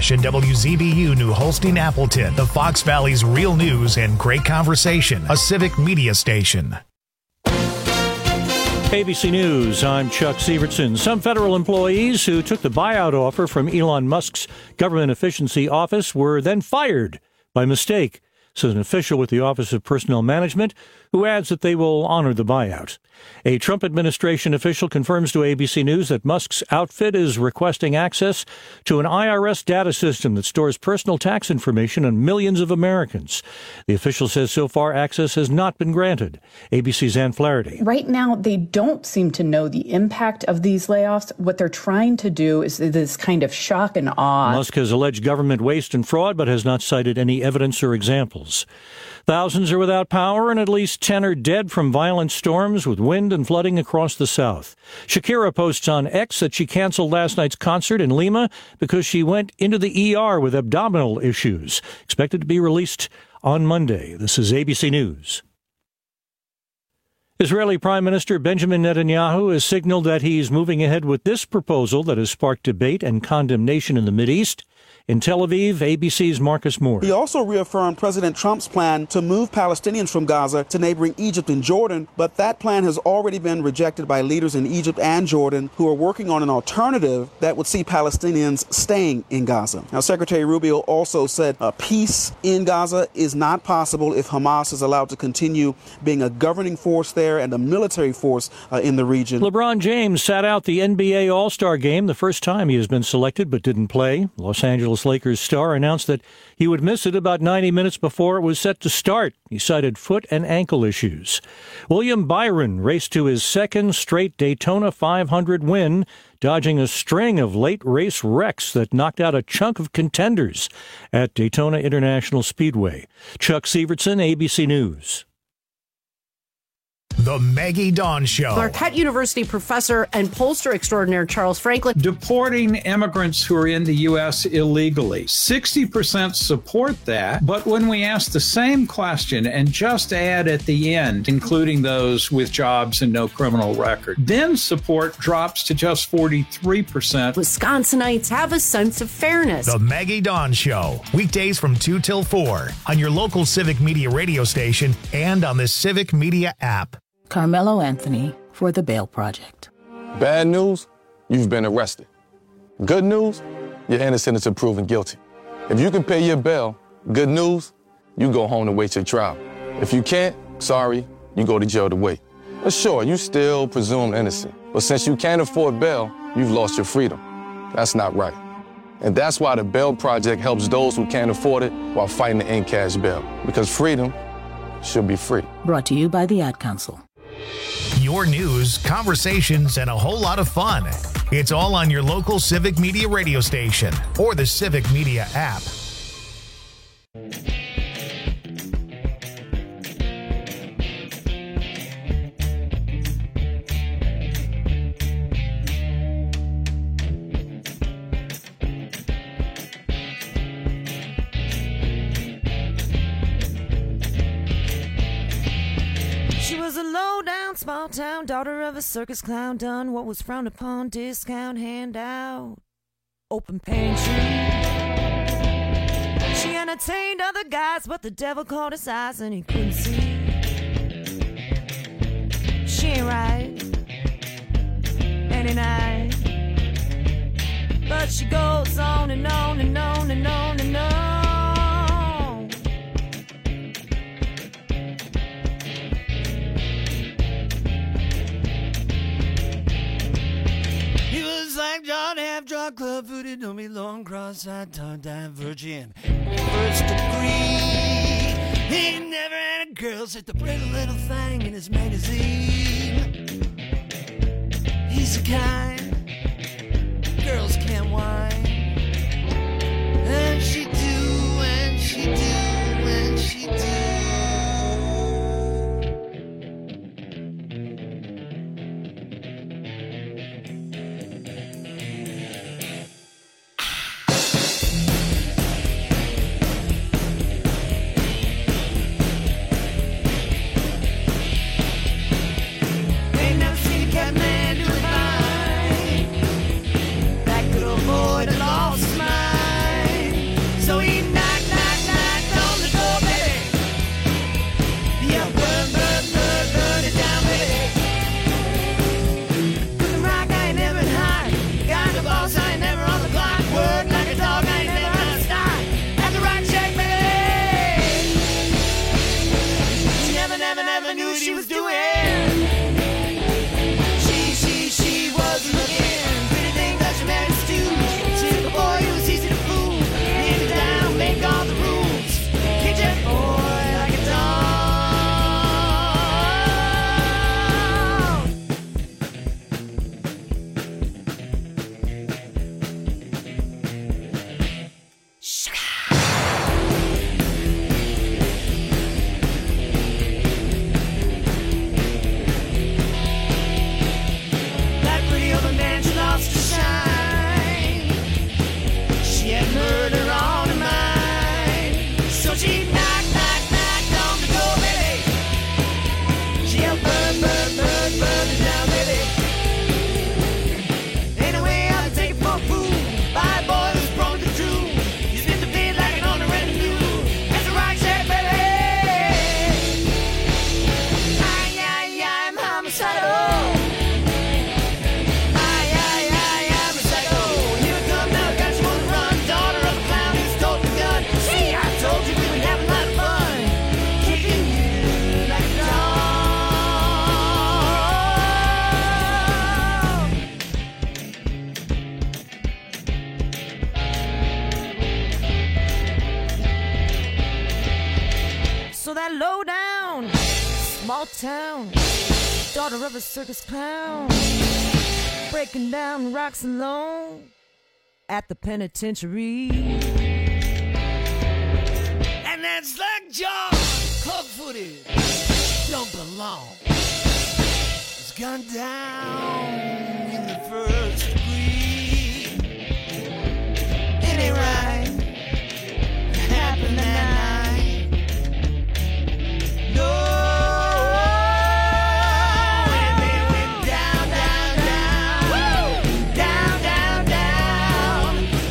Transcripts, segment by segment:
and WZBU New Holstein Appleton, the Fox Valley's real news and great conversation, a civic media station. ABC News, I'm Chuck Sievertson. Some federal employees who took the buyout offer from Elon Musk's government efficiency office were then fired by mistake, says an official with the Office of Personnel Management, who adds that they will honor the buyout. A Trump administration official confirms to ABC News that Musk's outfit is requesting access to an IRS data system that stores personal tax information on millions of Americans. The official says so far access has not been granted. ABC's Ann Flaherty. Right now, they don't seem to know the impact of these layoffs. What they're trying to do is this kind of shock and awe. Musk has alleged government waste and fraud, but has not cited any evidence or examples. Thousands are without power and at least 10 are dead from violent storms with wind and flooding across the South. Shakira posts on X that she canceled last night's concert in Lima because she went into the ER with abdominal issues. Expected to be released on Monday. This is ABC News. Israeli Prime Minister Benjamin Netanyahu has signaled that he's moving ahead with this proposal that has sparked debate and condemnation in the Mideast. In Tel Aviv, ABC's Marcus Moore. He also reaffirmed President Trump's plan to move Palestinians from Gaza to neighboring Egypt and Jordan, but that plan has already been rejected by leaders in Egypt and Jordan who are working on an alternative that would see Palestinians staying in Gaza. Now, Secretary Rubio also said a peace in Gaza is not possible if Hamas is allowed to continue being a governing force there and a military force in the region. LeBron James sat out the NBA All-Star game, the first time he has been selected but didn't play. Los Angeles Lakers star announced that he would miss it about 90 minutes before it was set to start. He cited foot and ankle issues. William Byron raced to his second straight Daytona 500 win, dodging a string of late race wrecks that knocked out a chunk of contenders at Daytona International Speedway. Chuck Sievertson, ABC News. The Maggie Dawn Show. Marquette University professor and pollster extraordinaire Charles Franklin. Deporting immigrants who are in the U.S. illegally. 60% support that, but when we ask the same question and just add at the end, including those with jobs and no criminal record, then support drops to just 43%. Wisconsinites have a sense of fairness. The Maggie Dawn Show. Weekdays from 2 till 4 on your local Civic Media radio station and on the Civic Media app. Carmelo Anthony for the Bail Project. Bad news, you've been arrested. Good news, you're innocent until proven guilty. If you can pay your bail, good news, you go home to wait your trial. If you can't, sorry, you go to jail to wait. But sure, you still presumed innocent. But since you can't afford bail, you've lost your freedom. That's not right. And that's why the Bail Project helps those who can't afford it while fighting to end cash bail. Because freedom should be free. Brought to you by the Ad Council. Your news, conversations, and a whole lot of fun. It's all on your local Civic Media radio station or the Civic Media app. Small town, daughter of a circus clown, done what was frowned upon, discount handout, open pantry. She entertained other guys, but the devil caught his eyes and he couldn't see. She ain't right any night, but she goes on and on and on and on and on. Like John half drunk club footed, don't be long cross-eyed, tongue divergent. First degree, he never had a girl, said the pretty little thing in his magazine. He's the kind girls can't whine, and she do, and she do, and she do. Boy, that low down, small town, daughter of a circus clown, breaking down rocks alone at the penitentiary. And that slack jaw, club-footed, don't belong. It's gone down in the first degree. It ain't right. It happened that night. No. And they went down, down, down. Woo! Down, down, down.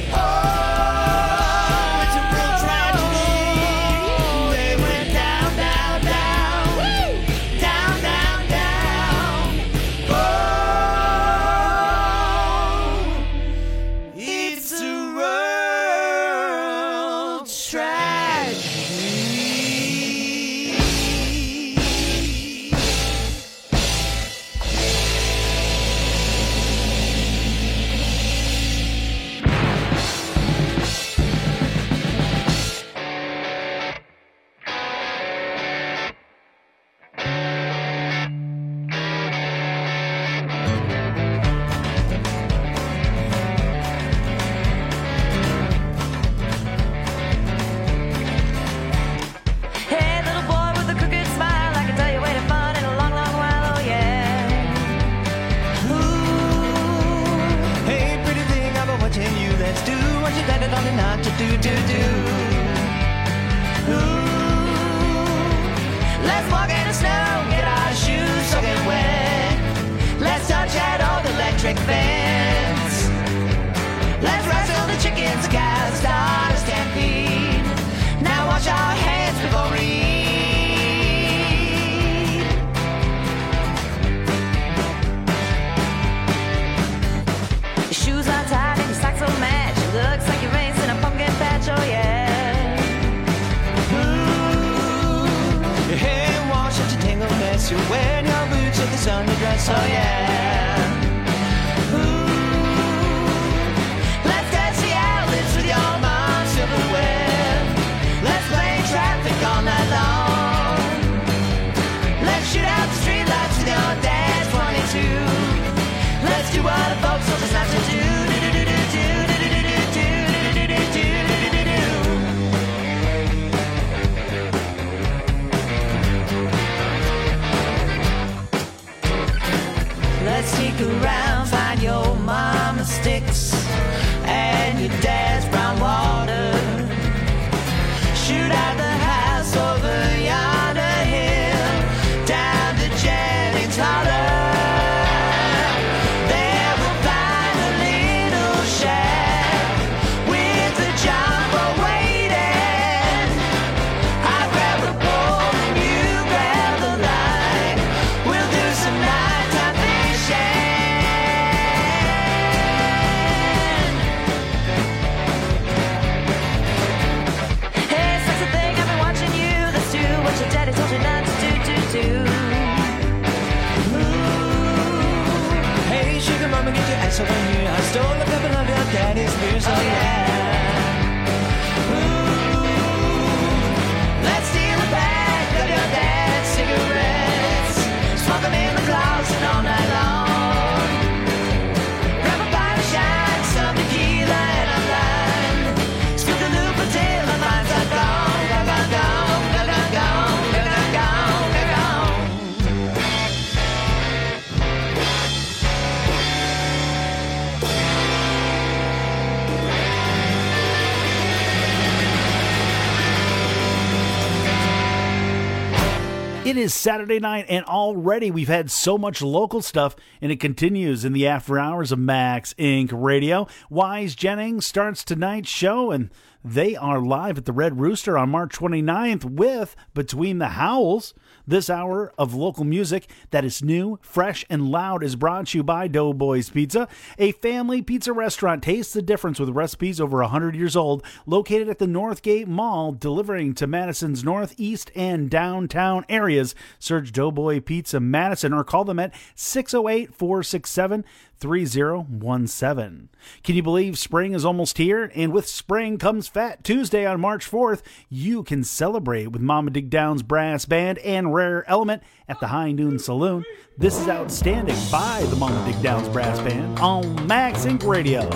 Oh, it's a real tragedy. They went down, down, down. Woo! Down, down, down. Oh, it's a world tragedy. Hey, little boy with a crooked smile, I can tell you waited fun in a long, long while, oh yeah. Ooh. Hey, pretty thing, I've been watching you. Let's do what you got it on and not to do. Ooh. Let's walk in the snow, get our shoes soaking wet. Let's touch that old electric fence. Let's wrestle the chickens, cows, start a stampede. Now wash our hands before we eat. Your shoes are tied and your socks don't match. It looks like you're racing a pumpkin patch, oh yeah. Ooh. Your hair wash out your tangled mess. You're wearing your boots with the sundress, oh yeah. Ooh. Let's dance the outlets with your mom's silverware. Let's play traffic all night long. Let's shoot out the streetlights with your dad's 22. Let's do what the folks told us not to do. Let's sneak around, find your mama's sticks and your dad's brown water. Shoot out the house over yonder hill, down to Jennings Holler. There we'll find a little shack with a jumbo waiting. I grab the pole and you grab the line. We'll do some nighttime fishing. Hey, sexy thing, I've been watching you. Let's do what your daddy told you not to do. Ooh. Hey, sugar mama, get your ass over here. I stole a couple of your daddy's beers, oh yeah. Ooh. Let's steal a pack of your dad's cigarettes. Smoke 'em in the closet all night long. Grab a pint of shine, some tequila and a lime. Scoop the loop until our minds are gone. Gone, gone, gone, gone, gone, gone, gone, gone, gone, gone. It is Saturday night, and already we've had so much local stuff, and it continues in the after hours of Max Inc. Radio. Wise Jennings starts tonight's show, and they are live at the Red Rooster on March 29th with Between the Howls. This hour of local music that is new, fresh, and loud is brought to you by Doughboys Pizza, a family pizza restaurant. Taste the difference with recipes over 100 years old, located at the Northgate Mall, delivering to Madison's northeast and downtown area. areas. Search Doughboy Pizza Madison or call them at 608-467-3017. Can you believe spring is almost here? And with spring comes Fat Tuesday on March 4th. You can celebrate with Mama Dig Down's Brass Band and Rare Element at the High Noon Saloon. This is Outstanding by the Mama Dig Down's Brass Band on Max Inc. Radio.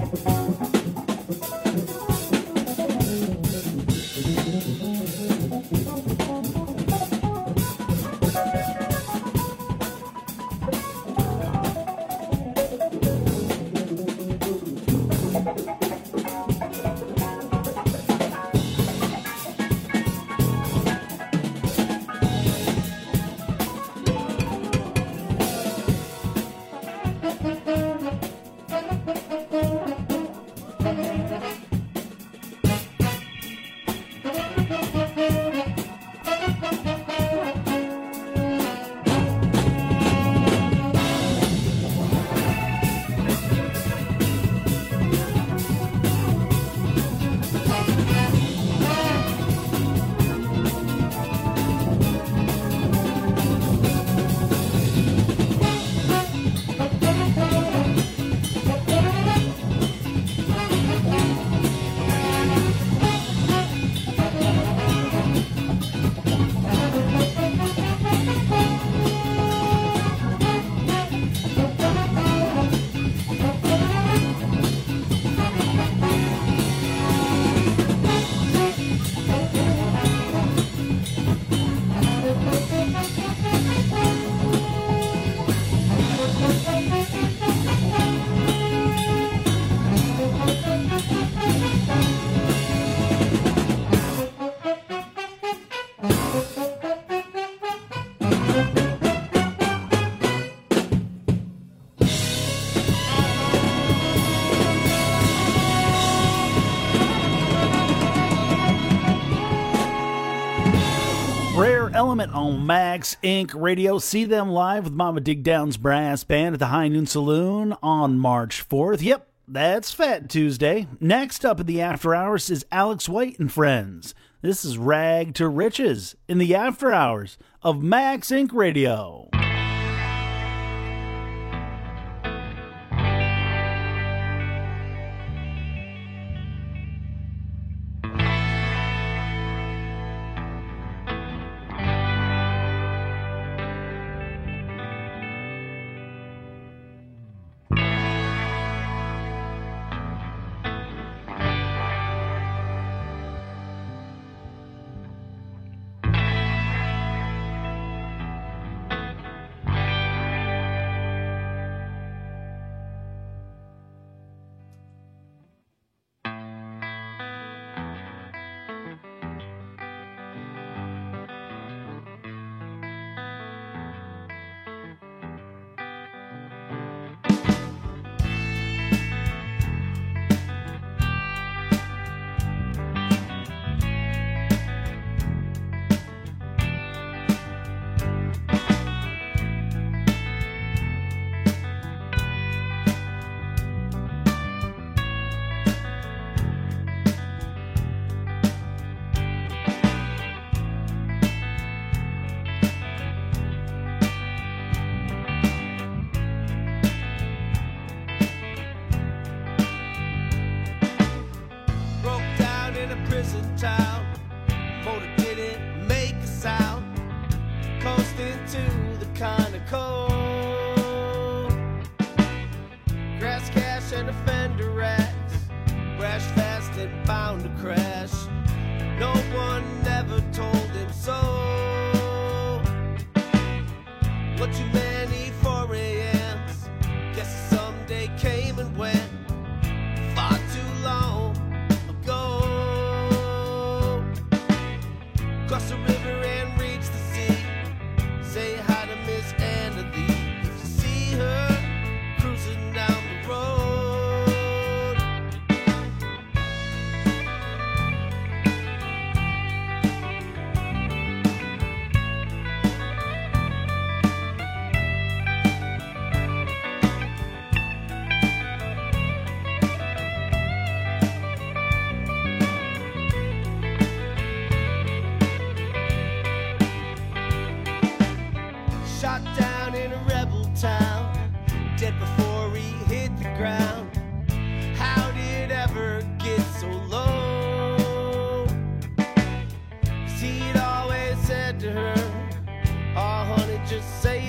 Rare Element on Max Inc. Radio. See them live with Mama Dig Down's brass band at the High Noon Saloon on March 4th. Yep, that's Fat Tuesday. Next up in the After Hours is Alex White and Friends. This is Rag to Riches in the After Hours of Max Inc. Radio.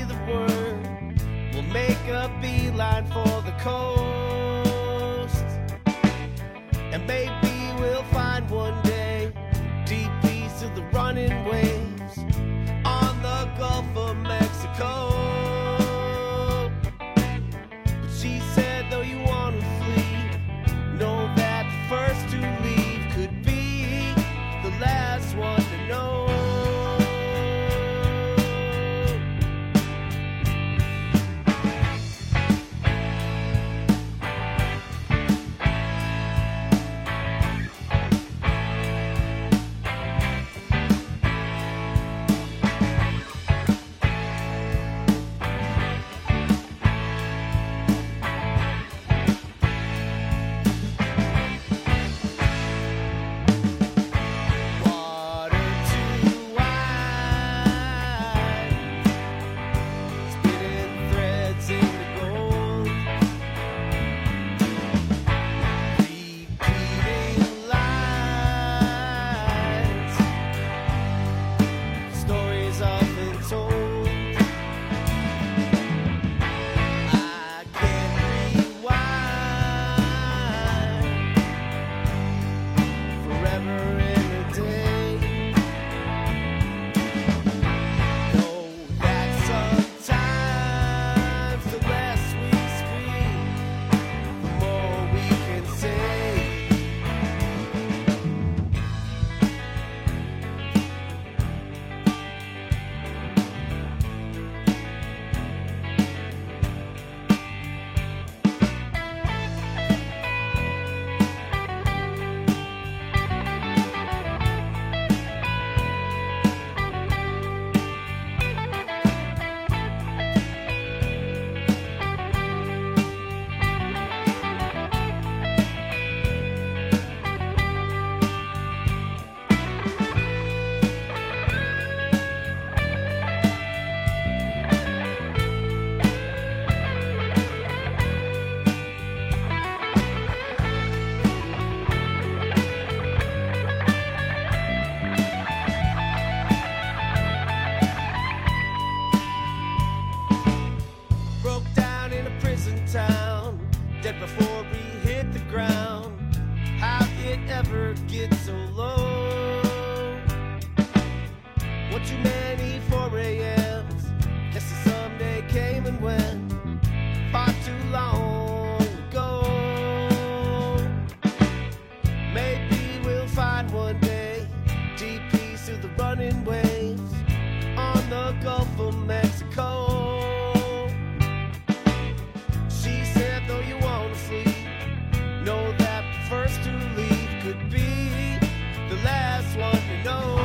Make a beeline for the coast. ever get so low? What too many 4 a.m.s? Guess the someday came and went far too long ago. Maybe we'll find one day deep peace through the running waves on the Gulf of Mexico. She said, though you want to sleep, know that the first to leave could be the last one to know.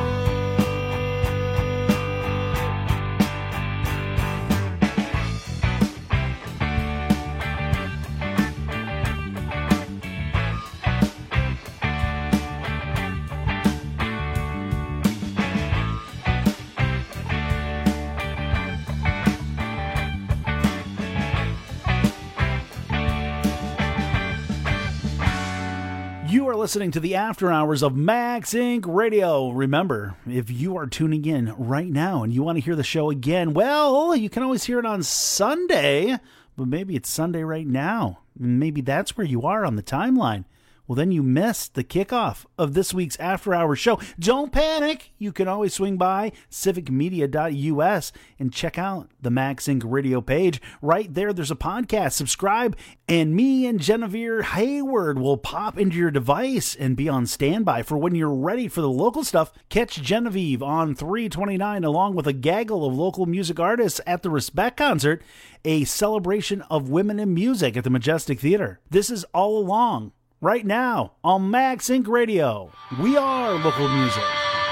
You are listening to the After Hours of Max Inc. Radio. Remember, if you are tuning in right now and you want to hear the show again, well, you can always hear it on Sunday, but maybe it's Sunday right now. Maybe that's where you are on the timeline. Well, then you missed the kickoff of this week's After Hours show. Don't panic. You can always swing by civicmedia.us and check out the Max Inc. radio page. Right there, there's a podcast. Subscribe, and me and Genevieve Hayward will pop into your device and be on standby for when you're ready for the local stuff. Catch Genevieve on 329 along with a gaggle of local music artists at the Respect Concert, a celebration of women in music at the Majestic Theater. This is all along right now on Max Inc. Radio. We are local music.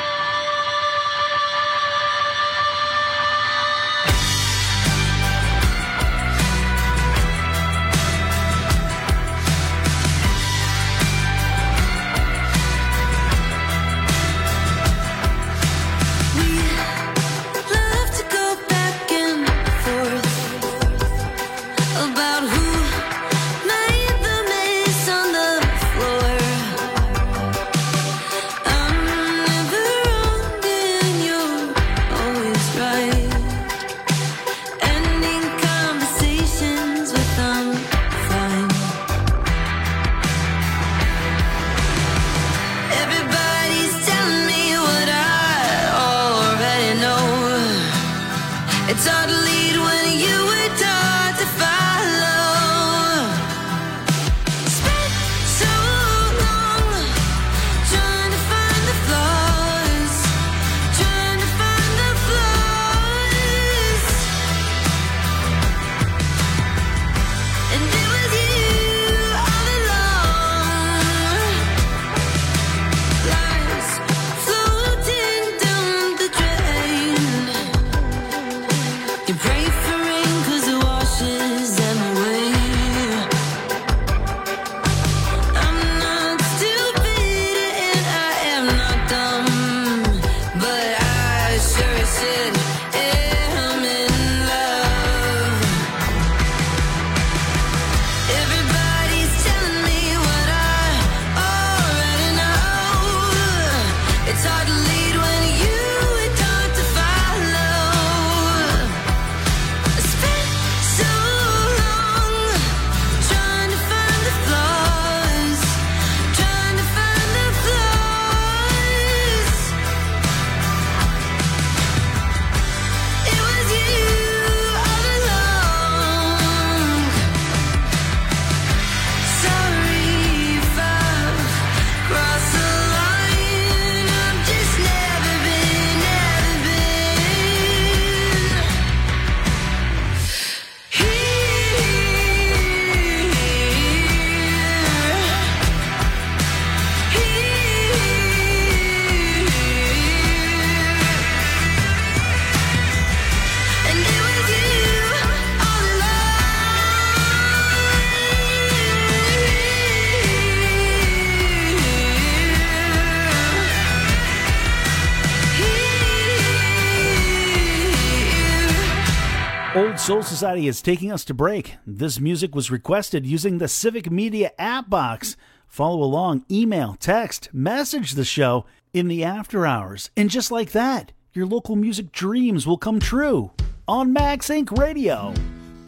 Old Soul Society is taking us to break. This music was requested using the Civic Media app box. Follow along, email, text, message the show in the after hours. And just like that, your local music dreams will come true on Max Inc. Radio.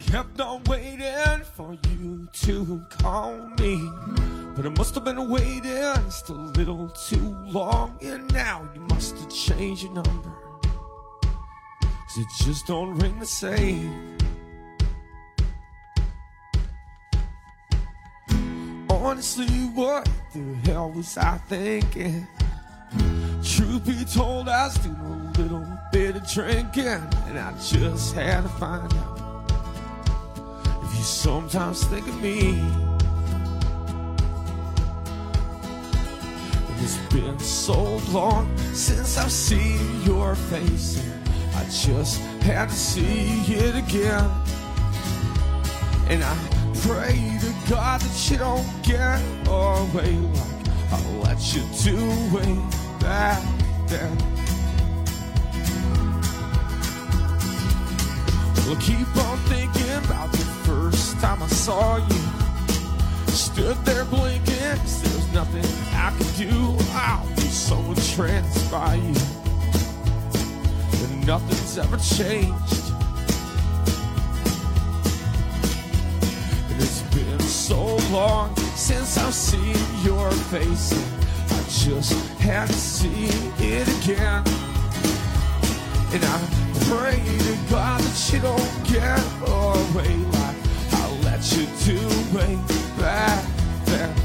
kept on waiting for you to call me, but I must have been waiting just a little too long. And now you must have changed your number, 'cause it just don't ring the same. Honestly, what the hell was I thinking? Truth be told, I was doing a little bit of drinking, and I just had to find out if you sometimes think of me. And it's been so long since I've seen your face, and I just had to see it again. And I pray to God that you don't get away like I let you do way back then. Well, keep on thinking about the first time I saw you. Stood there blinking, 'cause there's nothing I could do. I'll be so entranced by you, and nothing's ever changed. And it's been so long since I've seen your face, and I just had to see it again. And I pray to God that you don't get away like I let you do way back then.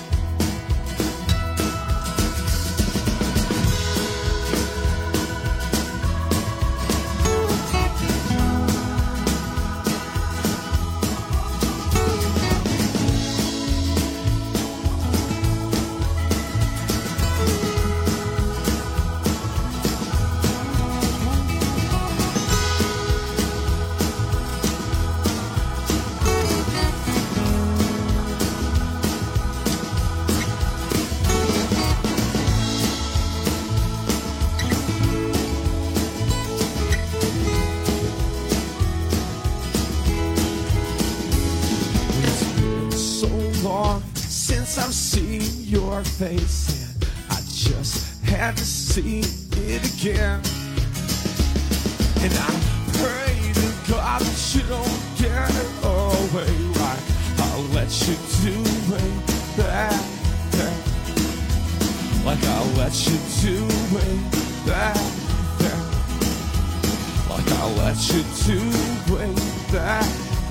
I've seen your face, and I just had to see it again. And I pray to God that you don't get away like I'll let you do way back then. Like I'll let you do way back then. Like I'll let you do way back.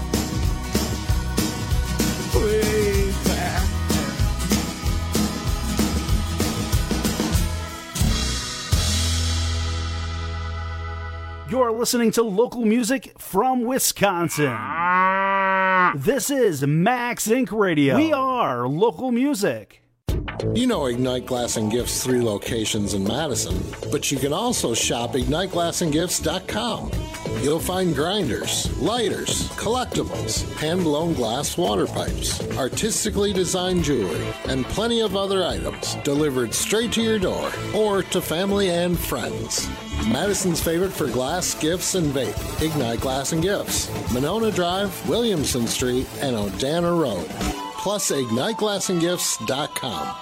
Way back. You're listening to local music from Wisconsin. This is Max Inc. Radio. We are local music. You know Ignite Glass and Gifts' 3 locations in Madison, but you can also shop IgniteGlassandGifts.com. You'll find grinders, lighters, collectibles, hand-blown glass water pipes, artistically designed jewelry, and plenty of other items delivered straight to your door or to family and friends. Madison's favorite for glass, gifts, and vape, Ignite Glass and Gifts, Monona Drive, Williamson Street, and Odana Road. Plus, IgniteGlassandGifts.com.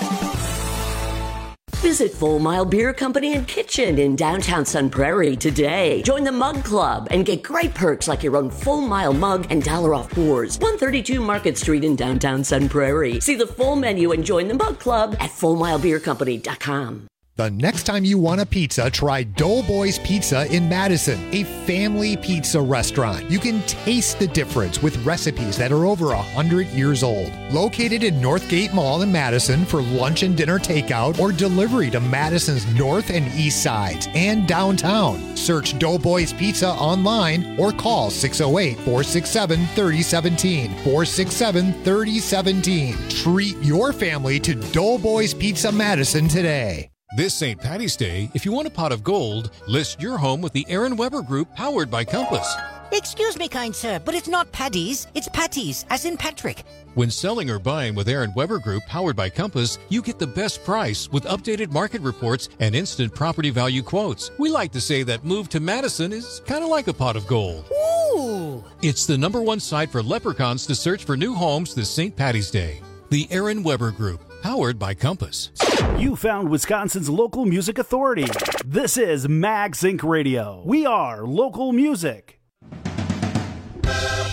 Visit Full Mile Beer Company and Kitchen in downtown Sun Prairie today. Join the Mug Club and get great perks like your own Full Mile mug and $1 off pours. 132 Market Street in downtown Sun Prairie. See the full menu and join the Mug Club at FullMileBeerCompany.com. The next time you want a pizza, try Doughboys Pizza in Madison, a family pizza restaurant. You can taste the difference with recipes that are over 100 years old. Located in Northgate Mall in Madison for lunch and dinner takeout or delivery to Madison's north and east sides and downtown. Search Doughboys Pizza online or call 608-467-3017. 467-3017. Treat your family to Doughboys Pizza Madison today. This St. Paddy's Day, if you want a pot of gold, list your home with the Aaron Weber Group, powered by Compass. Excuse me, kind sir, but it's not Paddy's, it's Patty's, as in Patrick. When selling or buying with Aaron Weber Group, powered by Compass, you get the best price with updated market reports and instant property value quotes. We like to say that move to Madison is kind of like a pot of gold. Ooh! It's the #1 site for leprechauns to search for new homes this St. Paddy's Day. The Aaron Weber Group, powered by Compass. You found Wisconsin's local music authority. This is Max Inc. Radio. We are local music.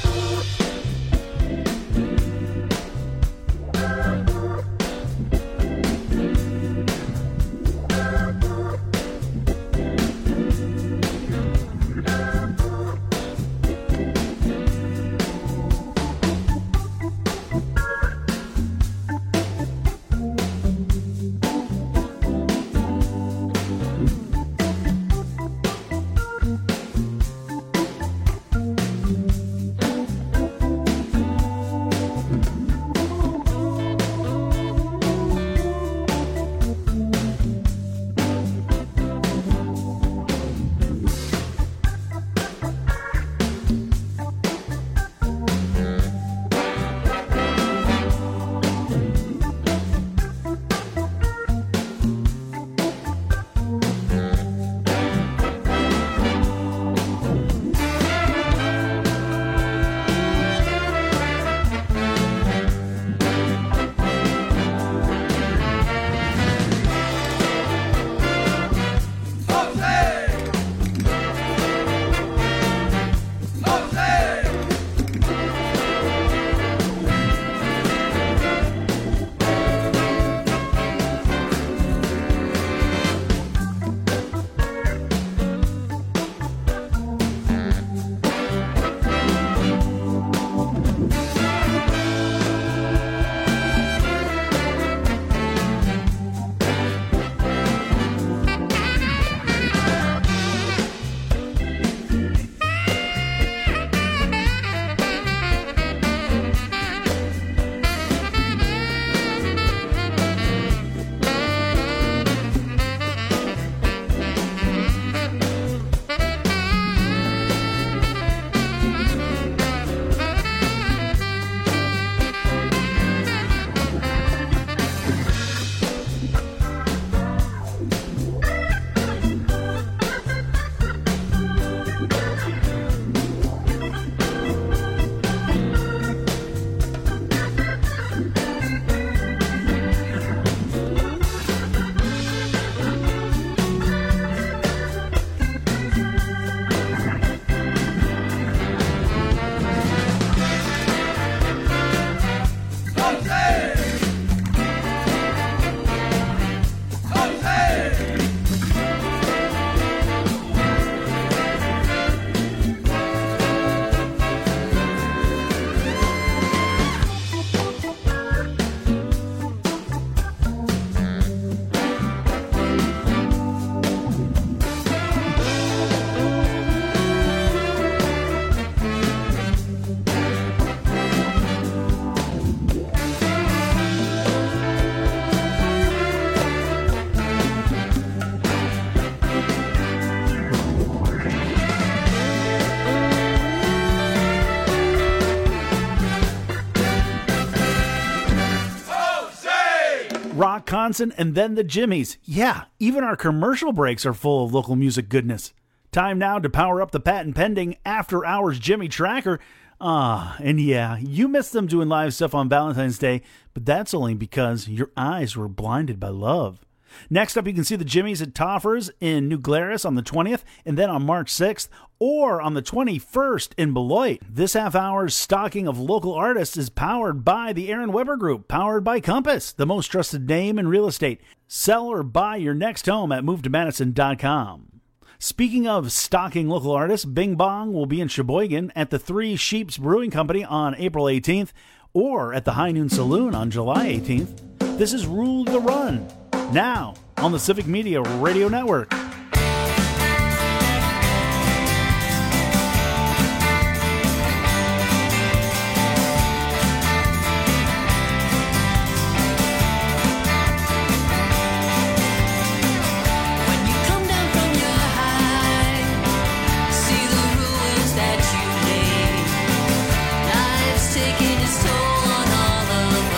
rock concert, and then the Jimmys. Yeah, even our commercial breaks are full of local music goodness. Time now to power up the patent-pending After Hours Jimmy Tracker. And yeah, you missed them doing live stuff on Valentine's Day, but that's only because your eyes were blinded by love. Next up, you can see the Jimmys at Toffers in New Glarus on the 20th, and then on March 6th, or on the 21st in Beloit. This half hour's stocking of local artists is powered by the Aaron Weber Group, powered by Compass, the most trusted name in real estate. Sell or buy your next home at MoveToMadison.com. Speaking of stocking local artists, Bing Bong will be in Sheboygan at the Three Sheeps Brewing Company on April 18th, or at the High Noon Saloon on July 18th. This is Rule the Run, now on the Civic Media Radio Network.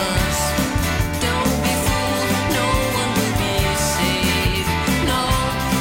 Don't be fooled, no one will be saved. No.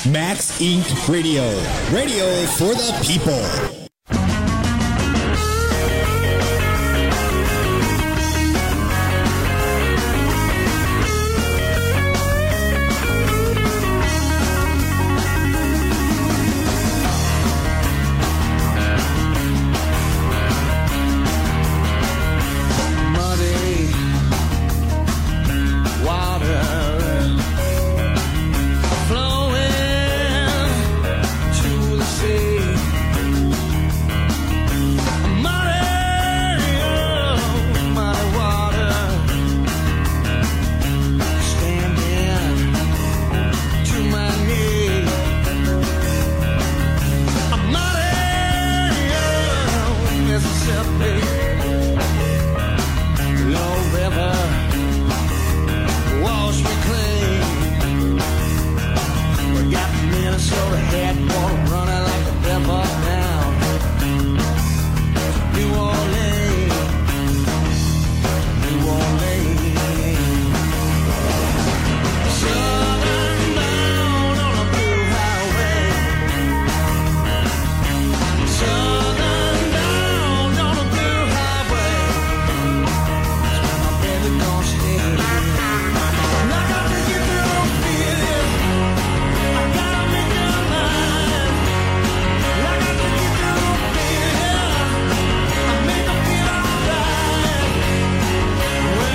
Max Inc. Radio. Radio for the people. Well,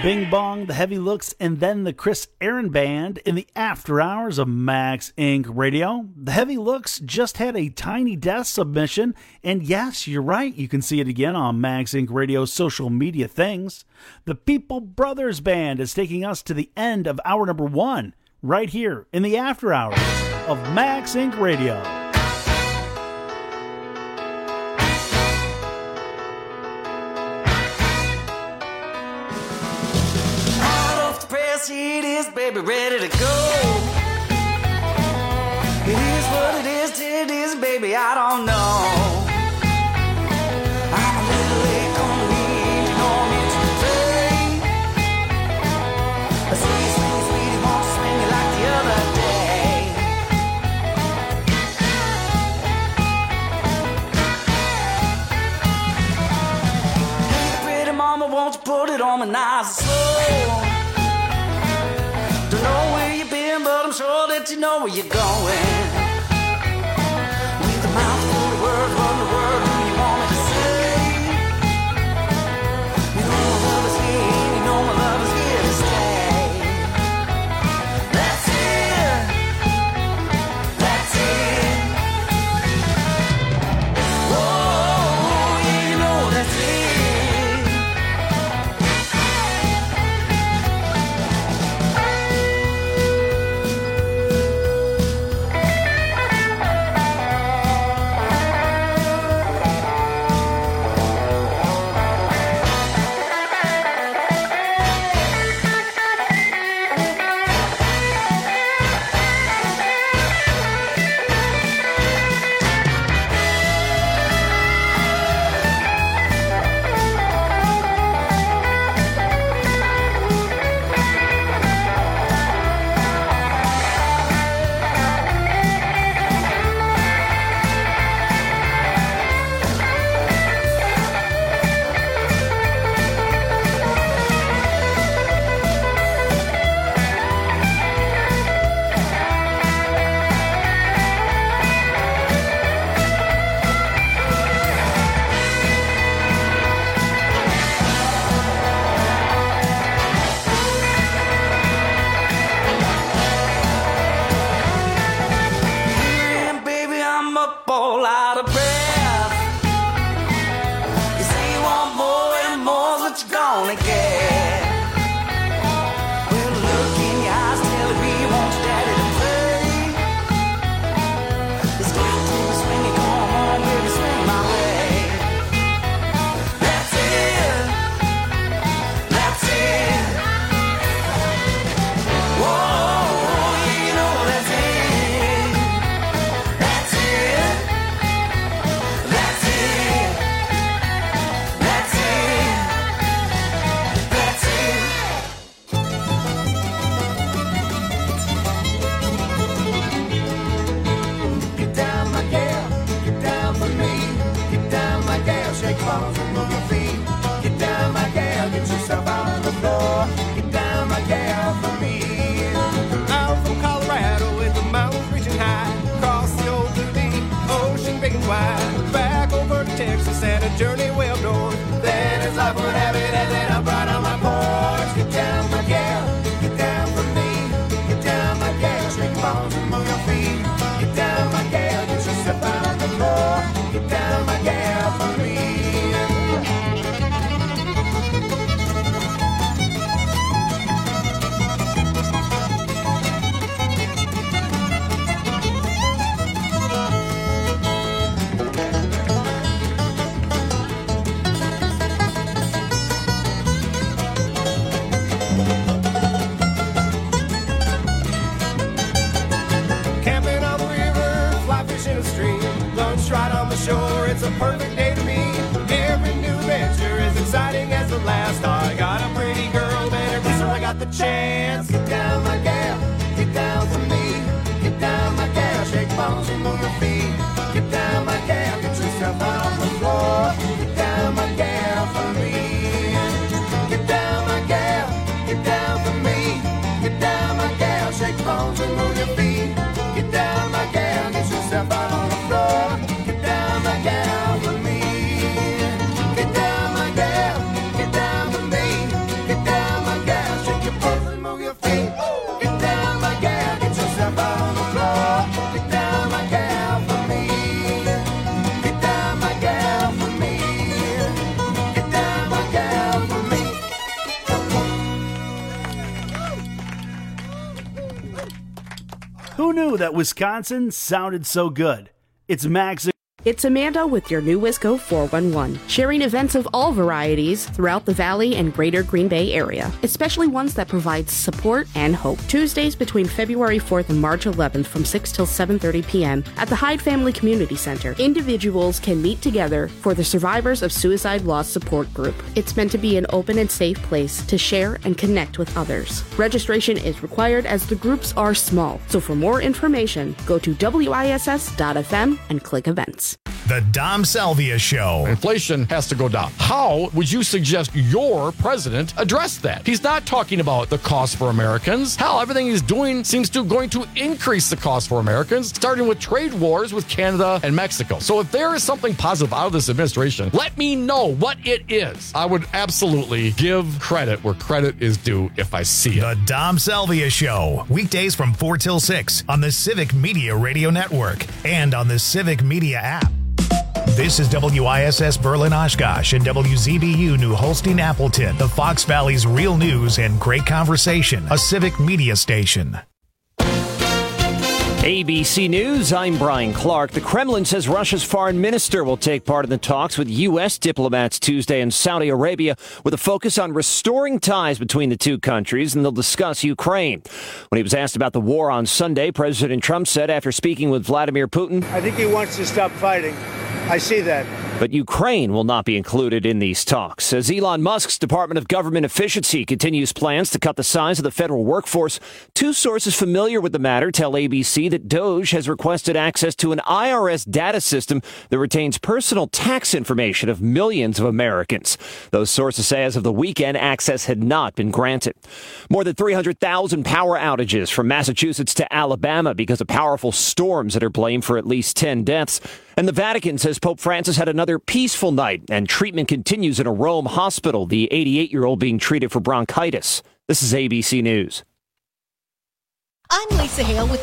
Bing Bong, the Heavy Looks, and then the Chris Aaron Band in the after hours of Max Inc. Radio. The Heavy Looks just had a Tiny Desk submission, and yes, you're right, you can see it again on Max Inc. Radio's social media things. The People Brothers Band is taking us to the end of hour number 1, right here in the after hours of Max Inc. Radio. It is, baby, ready to go. It is what it is, baby, I don't know. I'm a little late on the leaning on me today. Sweetie, sweetie, sweetie, won't you swing me like the other day? Hey, pretty mama, won't you put it on me nice and slow? Don't know where you've been, but I'm sure that you know where you're going. With a mouth full of words, what in the world do you want me to say? You know my love is here, and you know my love is here to stay. That's it. That's it. Whoa, yeah, you know that's it. knew that Wisconsin sounded so good? It's Max. It's Amanda with your new Wisco 411, sharing events of all varieties throughout the Valley and greater Green Bay area, especially ones that provide support and hope. Tuesdays between February 4th and March 11th from 6 till 7:30 p.m. at the Hyde Family Community Center. Individuals can meet together for the Survivors of Suicide Loss Support Group. It's meant to be an open and safe place to share and connect with others. Registration is required as the groups are small, so for more information, go to wiss.fm and click events. The Dom Salvia Show. Inflation has to go down. How would you suggest your president address that? He's not talking about the cost for Americans. Hell, everything he's doing seems to going to increase the cost for Americans, starting with trade wars with Canada and Mexico. So if there is something positive out of this administration, let me know what it is. I would absolutely give credit where credit is due if I see it. The Dom Salvia Show. Weekdays from 4 till 6 on the Civic Media Radio Network and on the Civic Media app. This is WISS Berlin Oshkosh and WZBU New Holstein Appleton, the Fox Valley's real news and great conversation, a civic media station. ABC News, I'm Brian Clark. The Kremlin says Russia's foreign minister will take part in the talks with U.S. diplomats Tuesday in Saudi Arabia with a focus on restoring ties between the two countries, and they'll discuss Ukraine. When he was asked about the war on Sunday, President Trump said after speaking with Vladimir Putin, I think he wants to stop fighting. I see that. But Ukraine will not be included in these talks. As Elon Musk's Department of Government Efficiency continues plans to cut the size of the federal workforce, two sources familiar with the matter tell ABC that DOGE has requested access to an IRS data system that retains personal tax information of millions of Americans. Those sources say as of the weekend, access had not been granted. More than 300,000 power outages from Massachusetts to Alabama because of powerful storms that are blamed for at least 10 deaths. And the Vatican says Pope Francis had another peaceful night, and treatment continues in a Rome hospital, the 88-year-old being treated for bronchitis. This is ABC News. I'm Lisa Hale with